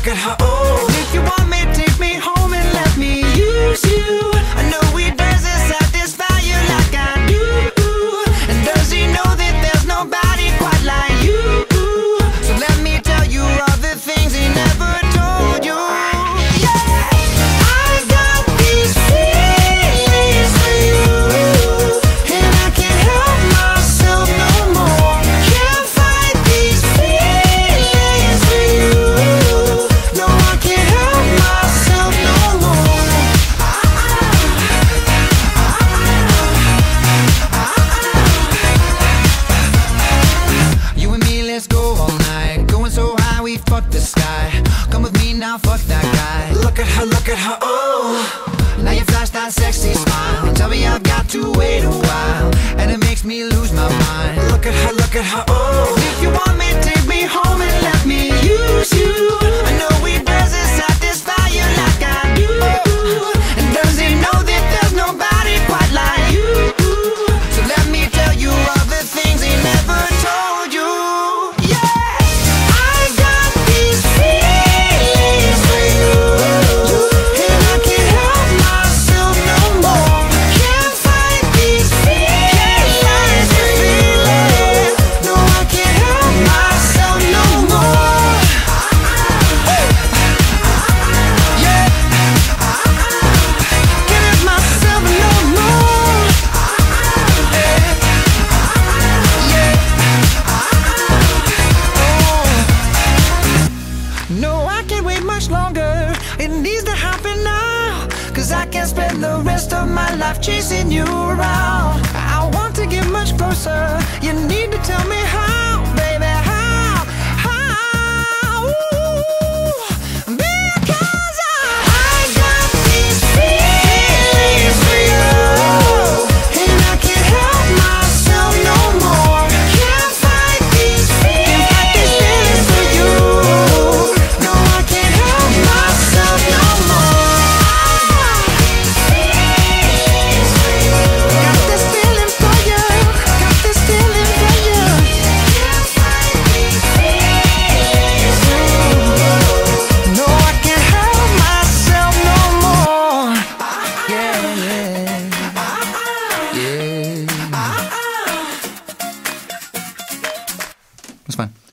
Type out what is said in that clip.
look at her, oh. And if you want me, take me home and let me use you. I know he doesn't satisfy you like I do. And does he know that there's nobody quite like you? So let me tell you all the things he never told you. Yeah, I got these feelings for you, and I can't help myself no more. Can't fight these feelings for you. No, I can't help myself no more. You and me, let's go all night. Going so high, we fuck the sky. Come with me now, fuck that guy. Look at her, oh. Now you flash that sexy smile. Tell me I've got to wait a while, and it makes me lose my mind. Look at her, oh. If you want me, take me home and let me use you. I know he doesn't satisfy you like I do. And does he know that there's nobody quite like you? So let me tell you all the things he never told you. Yeah, I got these feelings for you, and I can't help myself no more. Can't fight these feelings for you. No, I can't help myself no more. Yeah, can't help myself no more. Yeah. No, I can't wait much longer. It needs to happen now, 'cause I can't spend the rest of my life chasing you around. I want to get much closer. You need to tell me how, baby, how? Ooh, because I got these feelings for you, and I can't help myself no more. Can't fight these feelings for you. No, I can't help myself no more. Got this feeling for you. Got this feeling for you. Can't fight these feelings for you. No, I can't help myself no more. Yeah, yeah. It's fine.